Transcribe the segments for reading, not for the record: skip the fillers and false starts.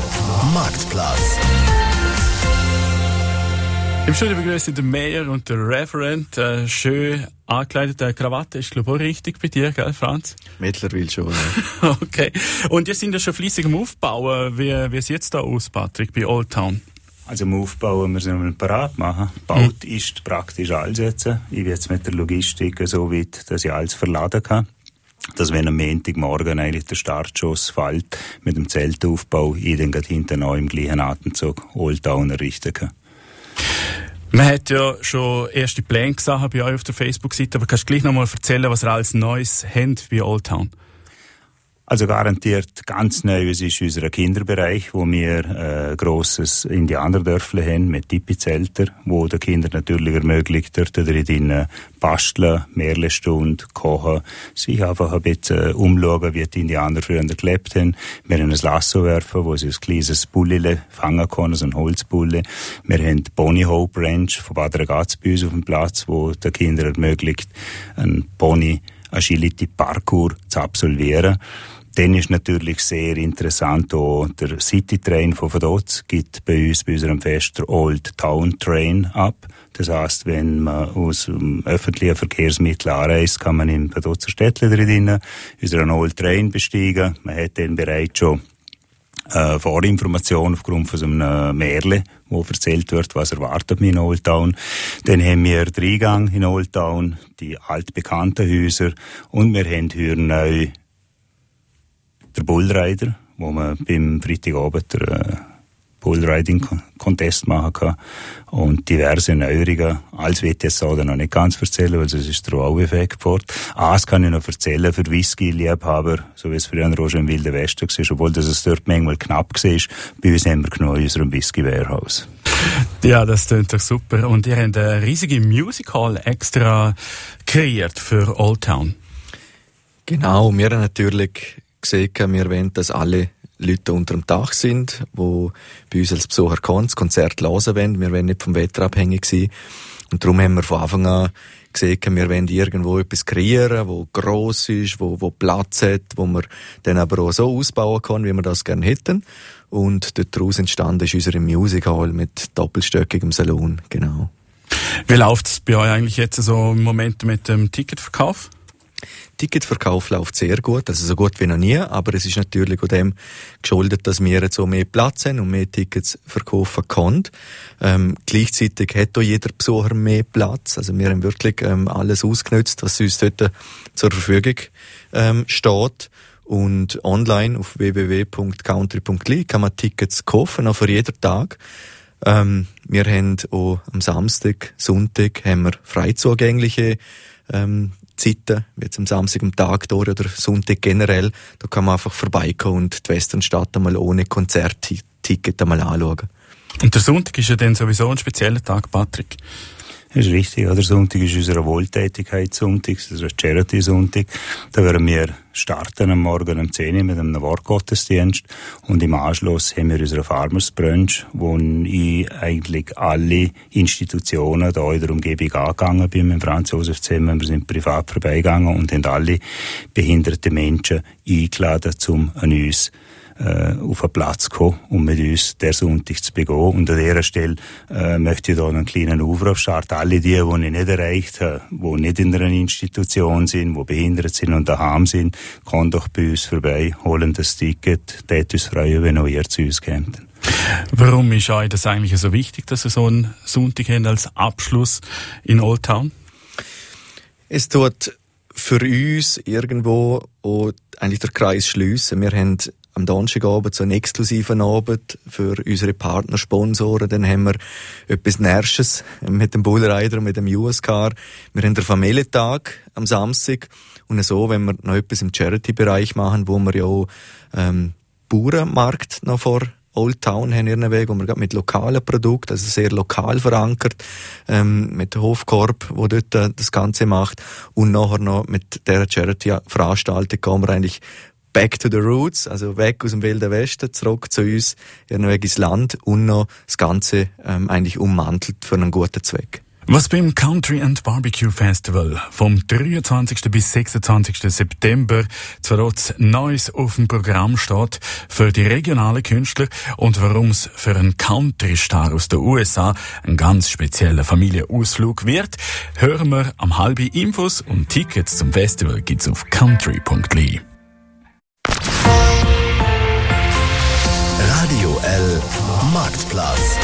Marktplatz. Im Studio begrüße ich den Mayor und den Reverend. Schön angekleidete Krawatte ist, glaube ich, auch richtig bei dir, gell, Franz? Mittlerweile schon, ja. Okay. Und ihr seid ja schon fleissig am Aufbauen. Wie sieht es da aus, Patrick, bei Old Town? Also am Aufbauen, wir sind am parat machen. Baut ist praktisch alles jetzt. Ich bin jetzt mit der Logistik so weit, dass ich alles verladen kann. Dass wenn am Montagmorgen eigentlich der Startschuss fällt, mit dem Zeltaufbau, ich dann gerade hinten auch im gleichen Atemzug Old Town errichten kann. Man hat ja schon erste Pläne gesehen bei euch auf der Facebook-Seite, aber kannst du gleich noch mal erzählen, was ihr alles Neues habt bei Old Town? Also garantiert ganz Neues ist unser Kinderbereich, wo wir ein grosses Indianerdörfle haben mit Tipi-Zelter, wo den Kindern natürlich ermöglicht, dort drin basteln, Mehrlestunde, kochen, sich einfach ein bisschen umschauen, wie die Indianer früher gelebt haben. Wir haben ein Lasso werfen, wo sie ein kleines Bullile fangen können, so ein Holzbulle. Wir haben die Pony Hope Ranch von Bad Ragaz bei uns auf dem Platz, wo den Kindern ermöglicht, einen Pony Agility-Parcours zu absolvieren. Dann ist natürlich sehr interessant auch der City-Train von Vaduz gibt bei uns, bei unserem Fest, der Old Town Train ab. Das heisst, wenn man aus dem öffentlichen Verkehrsmittel anreist, kann man im Vaduzer Städtchen drinnen unseren Old Train besteigen. Man hat dann bereits schon Vorinformation aufgrund von so einem Märle, wo erzählt wird, was erwartet mich in Old Town. Dann haben wir den Eingang in Old Town, die altbekannten Häuser, und wir haben hier neu der Bullrider, wo man beim Freitagabend den Bullriding-Contest machen kann, und diverse Neuerungen. Alles wird ich jetzt so noch nicht ganz erzählen, weil sonst ist der Wow-Effekt fort. Eins kann ich noch erzählen für Whisky-Liebhaber, so wie es früher auch schon im Wilden Westen war, obwohl das es dort manchmal knapp war. Bei uns haben wir genug in unserem Whisky-Warehouse. Ja, das klingt doch super. Und ihr habt eine riesige Music Hall extra kreiert für Old Town. Genau, wir haben natürlich gesehen, wir wollen, dass alle Leute unter dem Dach sind, die bei uns als Besucher kommen, das Konzert hören wollen. Wir wollen nicht vom Wetter abhängig sein. Und darum haben wir von Anfang an gesehen, wir wollen irgendwo etwas kreieren, wo gross ist, wo Platz hat, wo man dann aber auch so ausbauen kann, wie wir das gerne hätten. Und daraus entstanden ist unsere Music Hall mit doppelstöckigem Salon, genau. Wie läuft es bei euch eigentlich jetzt so im Moment mit dem Ticketverkauf? Ticketverkauf läuft sehr gut, also so gut wie noch nie, aber es ist natürlich auch dem geschuldet, dass wir jetzt so mehr Platz haben und mehr Tickets verkaufen können. Gleichzeitig hat auch jeder Besucher mehr Platz, also wir haben wirklich alles ausgenutzt, was uns dort zur Verfügung steht. Und online auf www.country.li kann man Tickets kaufen, auch für jeden Tag. Wir haben auch am Samstag, Sonntag haben wir frei zugängliche Zeiten, wie jetzt am Samstag am Tag durch oder Sonntag generell. Da kann man einfach vorbeikommen und die Westernstadt einmal ohne Konzertticket einmal anschauen. Und der Sonntag ist ja dann sowieso ein spezieller Tag, Patrick. Das ist richtig, ja. Der Sonntag ist unser Wohltätigkeitssonntag, das ist ein Charity-Sonntag. Da werden wir starten am Morgen um 10 Uhr mit einem Wortgottesdienst, und im Anschluss haben wir unseren Farmers Brunch, wo ich eigentlich alle Institutionen da in der Umgebung angegangen bin, mit Franz Josef zusammen. Wir sind privat vorbeigegangen und haben alle behinderte Menschen eingeladen, um an uns auf einen Platz zu kommen, um mit uns der Sonntag zu begehen. Und an dieser Stelle möchte ich da einen kleinen Aufruf starten. Alle die ich nicht erreicht habe, die nicht in einer Institution sind, die behindert sind und daheim sind, kommen doch bei uns vorbei, holen das Ticket. Das würde uns freuen, wenn auch ihr zu uns kommt. Warum ist euch das eigentlich so wichtig, dass ihr so einen Sonntag habt als Abschluss in Old Town? Es tut für uns irgendwo auch eigentlich der Kreis schliessen. Wir haben am Donnerstagabend so einen exklusiven Abend für unsere Partnersponsoren. Dann haben wir etwas Närsches mit dem Bullrider und mit dem US-Car. Wir haben den Familientag am Samstag. Und so, wenn wir noch etwas im Charity-Bereich machen, wo wir ja auch Bauernmarkt noch vor Old Town haben ihren Weg, wo wir gerade mit lokalen Produkten, also sehr lokal verankert, mit Hofkorb, wo dort das Ganze macht. Und nachher noch mit der Charity-Veranstaltung gehen wir eigentlich back to the roots, also weg aus dem Wilden Westen, zurück zu uns, ihren Weg ins Land, und noch das Ganze eigentlich ummantelt für einen guten Zweck. Was beim Country and Barbecue Festival vom 23. bis 26. September 2020 Neues auf dem Programm steht für die regionalen Künstler und warum es für einen Country-Star aus den USA ein ganz spezieller Familienausflug wird, hören wir am halben Infos und Tickets zum Festival gibt's auf country.li. Radio L Marktplatz.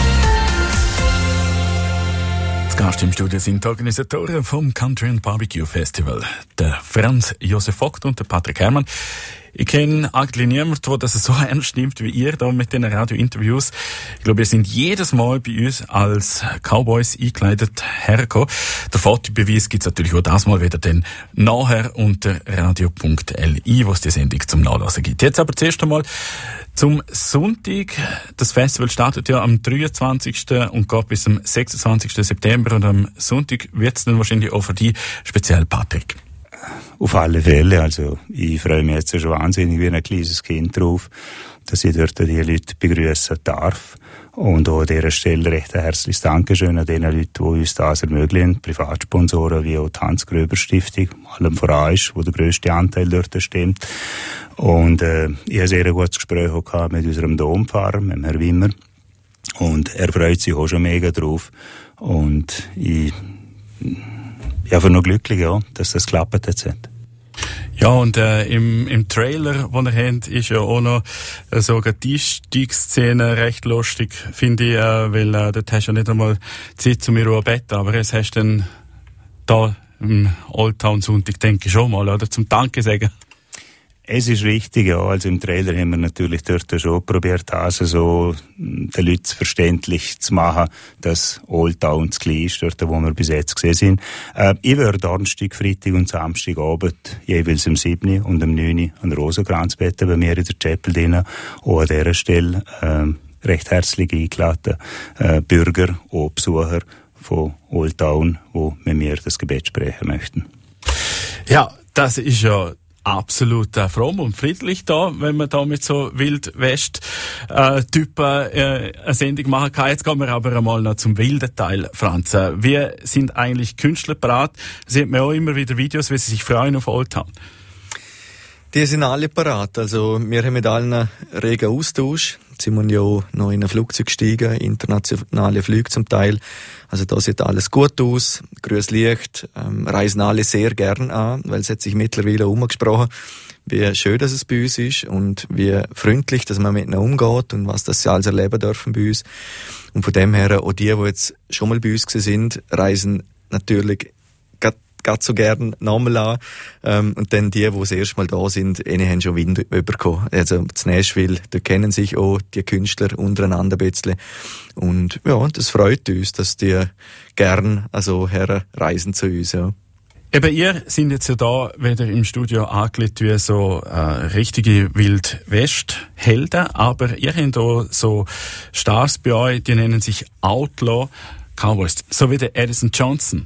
Gast im Studio sind die Organisatoren vom Country and Barbecue Festival, der Franz Josef Vogt und der Patrick Herrmann. Ich kenne eigentlich niemanden, der das so ernst nimmt wie ihr da mit den Radio-Interviews. Ich glaube, ihr sind jedes Mal bei uns als Cowboys eingekleidet hergekommen. Der Fotobeweis gibt es natürlich auch das Mal wieder dann nachher unter radio.li, wo es die Sendung zum Nachlesen gibt. Jetzt aber zuerst einmal zum Sonntag. Das Festival startet ja am 23. und geht bis zum 26. September und am Sonntag wird es dann wahrscheinlich auch für dich speziell, Patrick. Auf alle Fälle, also ich freue mich jetzt schon wahnsinnig wie ein kleines Kind drauf, dass ich dort die Leute begrüßen darf. Und auch an dieser Stelle recht ein herzliches Dankeschön an den Leuten, die uns das ermöglichen, Privatsponsoren wie auch die Hans-Gröber-Stiftung, allem voran ist, wo der grösste Anteil dort stimmt. Und ich habe ein sehr gutes Gespräch gehabt mit unserem Dompfarrer, mit Herrn Wimmer. Und er freut sich auch schon mega drauf. Und ich bin einfach nur glücklich, ja, dass das geklappt hat. Ja, und im Trailer, den ihr habt, ist ja auch noch sogar die Einstiegsszene recht lustig, finde ich, weil dort hast du ja nicht einmal Zeit zu mir ein Bett, aber jetzt hast du dann da im Old Town Sonntag, denke ich schon mal, oder zum Danke sagen. Es ist richtig, ja. Also im Trailer haben wir natürlich dort schon probiert, also so den Leuten verständlich zu machen, dass Old Town zu klein ist, dort, wo wir bis jetzt gesehen sind. Ich werde Donnerstag, Freitag und Samstagabend jeweils am 7. und am 9. an Rosenkranzbetten bei mir in der Chapel drin. Auch an dieser Stelle recht herzlich eingeladen Bürger und Besucher von Old Town, die mit mir das Gebet sprechen möchten. Ja, das ist ja absolut fromm und friedlich da, wenn man da mit so Wild-West-Typen eine Sendung machen kann. Jetzt gehen wir aber einmal noch zum wilden Teil, Franz. Wie sind eigentlich Künstler parat? Sieht man auch immer wieder Videos, wie sie sich freuen auf Old Town. Die sind alle parat. Also, wir haben mit allen einen regen Austausch. Sie müssen ja auch noch in ein Flugzeug steigen, internationale Flüge zum Teil. Also da sieht alles gut aus, grünes Licht, reisen alle sehr gern an, weil es hat sich mittlerweile umgesprochen, wie schön dass es bei uns ist und wie freundlich, dass man mit ihnen umgeht und was das sie alles erleben dürfen bei uns. Und von dem her, auch die jetzt schon mal bei uns sind, reisen natürlich gerade so gern nochmal an. Und dann die das erste Mal da sind, haben schon Wind bekommen. Also zu Nashville, da kennen sich auch die Künstler untereinander ein bisschen. Und ja, das freut uns, dass die gern also herreisen zu uns. Ja. Eben, ihr sind jetzt ja da wieder im Studio angelegt wie so richtige Wild-West-Helden, aber ihr habt auch so Stars bei euch, die nennen sich Outlaw Cowboys, so wie der Addison Johnson.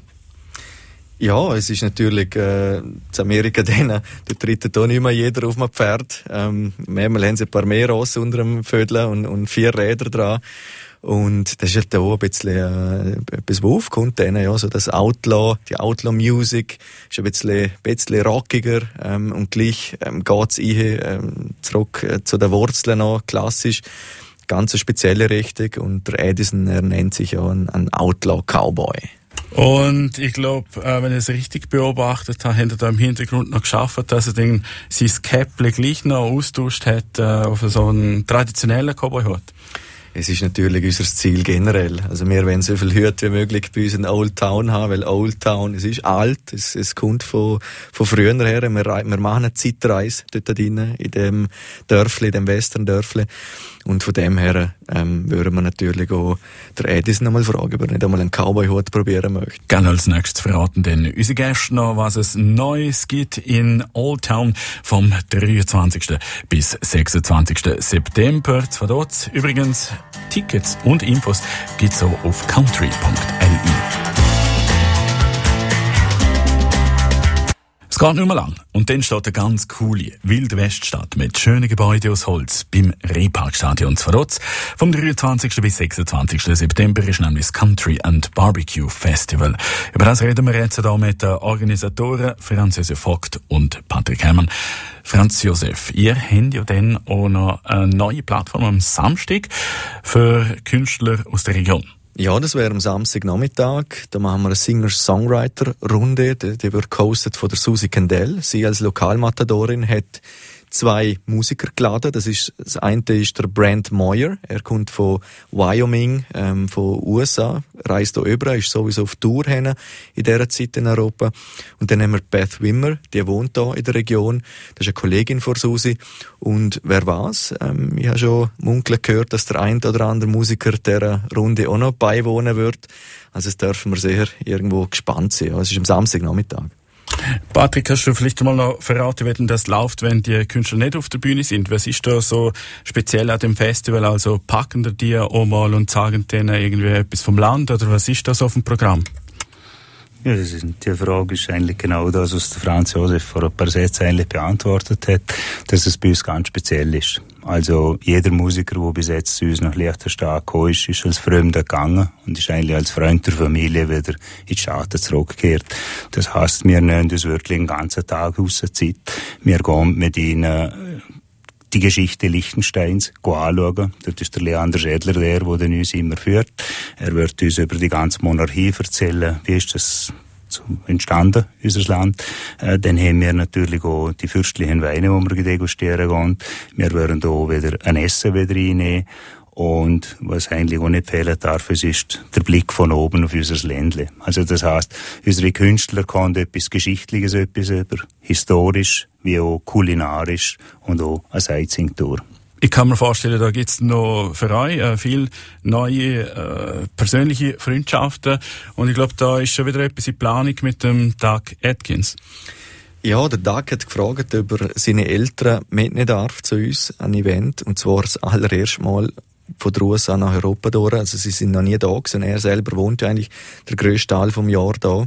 Ja, es ist natürlich in Amerika da tritt da nicht mehr jeder auf ein Pferd. Manchmal haben sie ein paar mehr Rosse unter dem Vödel und 4 Räder dran. Und das ist halt auch ein bisschen etwas, was aufkommt denen, ja, so das Outlaw, die Outlaw-Music ist ein bisschen rockiger und gleich geht's zurück zu den Wurzeln noch, klassisch. Ganz eine spezielle Richtung und der Addison, er nennt sich ja ein Outlaw-Cowboy. Und ich glaube, wenn ich es richtig beobachtet habe, hat er da im Hintergrund noch geschafft, dass er dann sein Käppli gleich noch austauscht hat auf so einen traditionellen Cowboy-Hut. Es ist natürlich unser Ziel generell. Also wir wollen so viele Hüte wie möglich bei uns in Old Town haben, weil Old Town, es ist alt, es kommt von früher her. Wir machen eine Zeitreise dort drinnen, in dem Dörfli, in dem Western-Dörfli. Und von dem her würden wir natürlich auch der Addison einmal fragen, ob er nicht einmal einen Cowboy-Hut probieren möchte. Gerne als nächstes verraten denn unsere Gäste noch, was es Neues gibt in Old Town vom 23. bis 26. September 2020. Übrigens, Tickets und Infos gibt's auch auf country.li. Es Geht nicht mehr lang. Und dann steht eine ganz coole Wildweststadt mit schönen Gebäuden aus Holz beim Rehparkstadion Zwarotz. Vom 23. bis 26. September ist nämlich das Country and Barbecue Festival. Über das reden wir jetzt hier mit den Organisatoren Franz Josef Vogt und Patrick Herrmann. Franz Josef, ihr habt ja dann auch noch eine neue Plattform am Samstag für Künstler aus der Region. Ja, das wäre am Samstagnachmittag. Da machen wir eine Singer-Songwriter-Runde. Die wird gehostet von der Susi Kendall. Sie als Lokalmatadorin hat 2 Musiker geladen. Das eine ist der Brent Moyer. Er kommt von Wyoming, von USA, reist hier rüber, ist sowieso auf Tour hin in dieser Zeit in Europa. Und dann haben wir Beth Wimmer, die wohnt hier in der Region. Das ist eine Kollegin von Susi. Und wer weiß, ich habe schon munkeln gehört, dass der ein oder andere Musiker dieser Runde auch noch beiwohnen wird. Also das dürfen wir sehr irgendwo gespannt sein. Ja, es ist am Samstagnachmittag. Patrick, kannst du vielleicht mal noch verraten, wie denn das läuft, wenn die Künstler nicht auf der Bühne sind? Was ist da so speziell an dem Festival? Also packen die auch mal und sagen denen irgendwie etwas vom Land oder was ist das auf dem Programm? Ja, die Frage ist eigentlich genau das, was der Franz Josef vor ein paar Sätzen eigentlich beantwortet hat, dass es bei uns ganz speziell ist. Also jeder Musiker, der bis jetzt zu uns nach Liechtenstein gekommen ist als Fremder gegangen und ist eigentlich als Freund der Familie wieder in die Staaten zurückgekehrt. Das heisst, wir nehmen uns wirklich den ganzen Tag aus der Zeit. Wir gehen mit ihnen die Geschichte Liechtensteins anschauen. Dort ist der Leander Schädler der uns immer führt. Er wird uns über die ganze Monarchie erzählen. Wie ist das entstanden, unser Land? Dann haben wir natürlich auch die fürstlichen Weine, die wir degustieren gehen. Wir werden auch wieder ein Essen wieder reinnehmen. Und was eigentlich auch nicht fehlen darf, ist der Blick von oben auf unser Ländle. Also das heisst, unsere Künstler können etwas Geschichtliches, etwas über historisch, wie auch kulinarisch und auch eine Sightseeing-Tour. Ich kann mir vorstellen, da gibt's noch für euch viele neue persönliche Freundschaften. Und ich glaube, da ist schon wieder etwas in Planung mit dem Doug Atkins. Ja, der Doug hat gefragt, ob er seine Eltern mitnehmen darf zu uns an ein Event. Und zwar das allererste Mal von der USA nach Europa durch. Also sie sind noch nie da gewesen. Er selber wohnt ja eigentlich der grösste Teil vom Jahr da.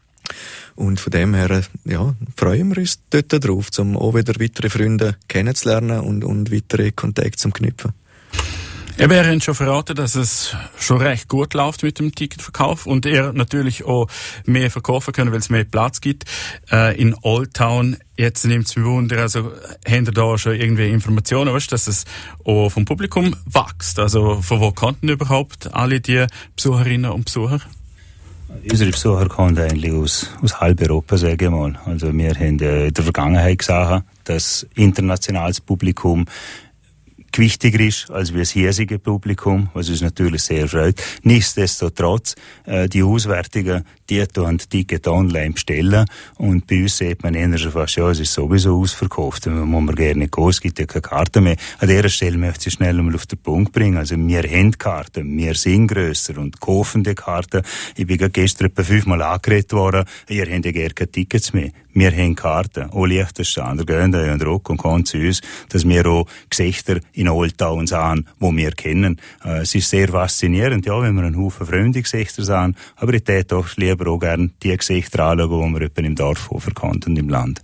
Und von dem her, ja, freuen wir uns dort drauf, um auch wieder weitere Freunde kennenzulernen und weitere Kontakte zu knüpfen. Eben, ihr habt schon verraten, dass es schon recht gut läuft mit dem Ticketverkauf und ihr natürlich auch mehr verkaufen können, weil es mehr Platz gibt. In Old Town, jetzt nimmt es mich Wunder, also habt ihr da schon irgendwie Informationen, weißt, dass es auch vom Publikum wächst? Also von wo kommen überhaupt alle die Besucherinnen und Besucher? Unsere Besucher kommen eigentlich aus halb Europa, sage ich mal. Also wir haben in der Vergangenheit gesagt, dass internationales Publikum gewichtiger ist als das hiesige Publikum, was uns natürlich sehr freut. Nichtsdestotrotz, die Auswertungen, die tun Ticket online bestellen und bei uns sieht man eher schon fast, ja, es ist sowieso ausverkauft, da muss man gerne gehen, es gibt ja keine Karten mehr. An dieser Stelle möchte ich schnell mal auf den Punkt bringen, also wir haben Karten, wir sind grösser und kaufen die Karten. Ich bin gestern etwa 5-mal angeredet worden, ihr habt ja gerne keine Tickets mehr. Wir haben Karten, auch Liechtenstein, da gehen da und Rock und kommen zu uns, dass wir auch Gesichter in Old Town sehen, die wir kennen. Es ist sehr faszinierend, ja, wenn wir einen Haufen fremde Gesichter sehen, aber ich täte doch lieber auch gerne die Gesichter anschauen, die wir etwa im Dorf vorkommen und im Land.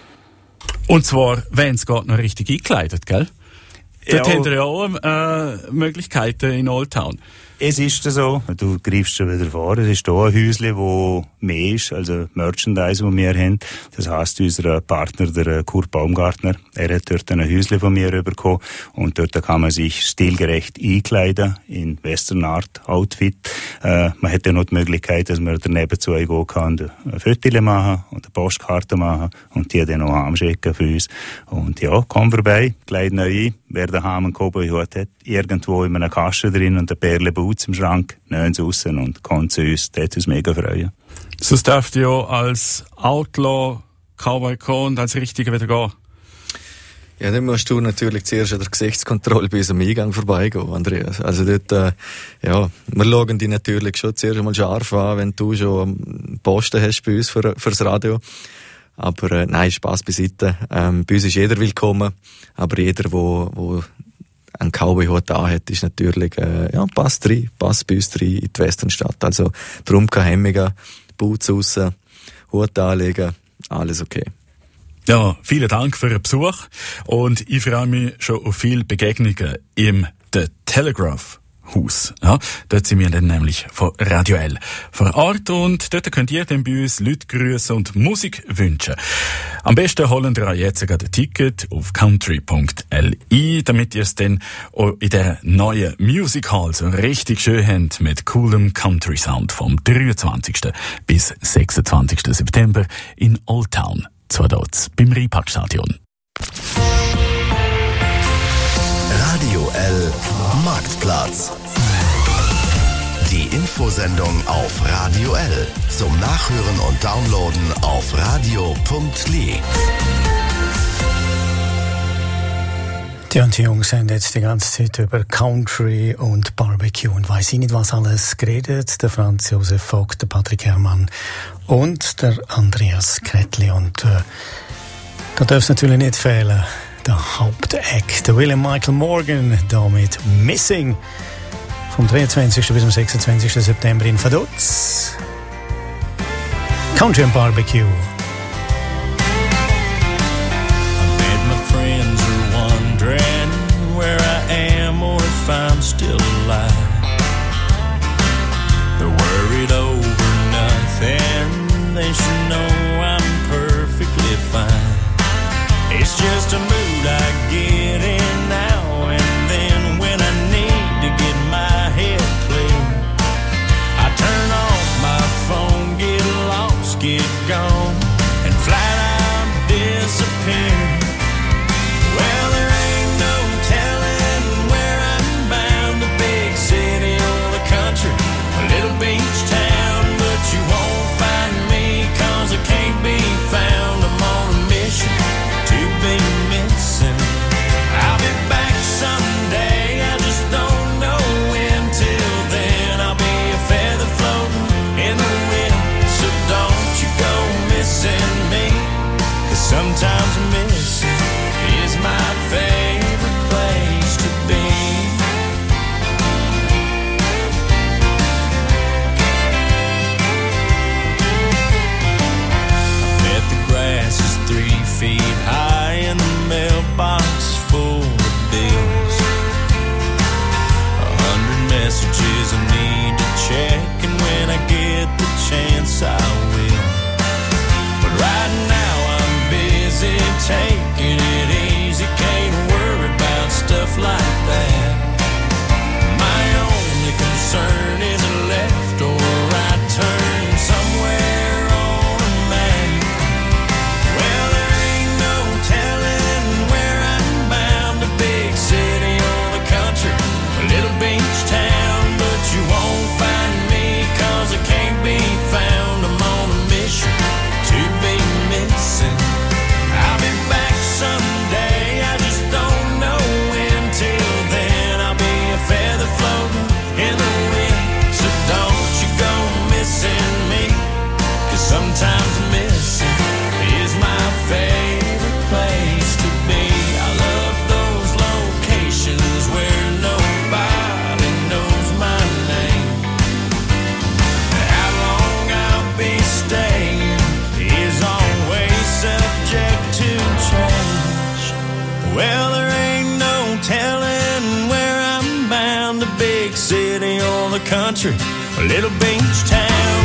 Und zwar, wenn es geht, noch richtig eingekleidet, gell? Dort ja, habt ihr ja auch Möglichkeiten in Old Town. Es ist so, du greifst schon wieder vor, es ist hier ein Häusle, wo mehr ist, also Merchandise, das wir haben. Das heisst, unser Partner, der Kurt Baumgartner, er hat dort ein Häusle von mir bekommen und dort kann man sich stilgerecht einkleiden, in Western Art Outfit. Man hat ja noch die Möglichkeit, dass man daneben zu euch gehen kann, ein Foto machen und eine Postkarte machen und die dann noch heimschicken für uns. Und ja, komm vorbei, kleid neu ein. Wer daheim einen Cowboy-Hut hat, irgendwo in einer Kasse drin und ein Perle-Boots im Schrank, nehmen sie raus und kommen zu uns. Das hat uns mega freuen. Sonst dürft ihr ja als Outlaw Cowboy kommen und als Richtiger wieder gehen. Ja, dann musst du natürlich zuerst an der Gesichtskontrolle bei unserem Eingang vorbeigehen, Andreas. Also dort, ja, wir schauen dich natürlich schon zuerst einmal scharf an, wenn du schon einen Posten hast bei uns fürs Radio. Aber nein, Spass beiseite. Bei uns ist jeder willkommen, aber jeder, der einen Cowboy-Hut anhat, ist natürlich, passt bei uns rein in die Westernstadt. Also darum keine Hemmungen, Boots raus, Hut anlegen, alles okay. Ja, vielen Dank für den Besuch und ich freue mich schon auf viele Begegnungen im The Telegraph Haus. Ja, dort sind wir dann nämlich von Radio L vor Ort und dort könnt ihr dann bei uns Leute grüßen und Musik wünschen. Am besten holen ihr jetzt gerade ein Ticket auf country.li, damit ihr es dann auch in der neuen Music Hall so richtig schön habt mit coolem Country Sound vom 23. bis 26. September in Old Town, zwar dort beim Rheinparkstadion. Radio L Marktplatz. Die Infosendung auf Radio L. Zum Nachhören und Downloaden auf radio.li. Die Jungs haben jetzt die ganze Zeit über Country und Barbecue und weiss ich nicht was alles geredet. Der Franz Josef Vogt, der Patrick Herrmann und der Andreas Kretli. Und da darf es natürlich nicht fehlen. Der Hauptact, der William Michael Morgan, da mit Missing. Vom 23. bis zum 26. September in Vaduz. Country and Barbecue. I bet my friends are wondering where I am or if I'm still alive. They're worried over nothing. They should know I'm perfectly fine. It's just a mood I get in now and then when I need to get my head clear. I turn off my phone, get lost, get gone, and flat out disappear. Well, there ain't no telling where I'm bound, the big city or the country, a little beach town, but you won't find me 'cause I can't be found. I'm on a mission to be missing. I'll be back someday, I just don't know when. Till then I'll be a feather floating in the wind. So don't you go missing me, 'cause sometimes missing is my favorite place to be. I bet the grass is 3 feet high and the mailbox is full of bills. 100 messages I need to check, and when I get the chance I will. But right now I'm busy taking it easy, can't worry about stuff like that. My only concern is a left or a right turn somewhere on a map. Well, there ain't no telling where I'm bound, a big city or the country, a little beach town, but you won't find me 'cause I can't be found. I'm on a mission to be missing. I'll be back someday, I just don't know when. Till then I'll be a feather floating in the wind. So don't you go missing me, 'cause sometimes missing is my favorite place to be. I love those locations where nobody knows my name. How long I'll be staying is always subject to change. Well, there ain't no telling where I'm bound, a big city or the country, a little beach town,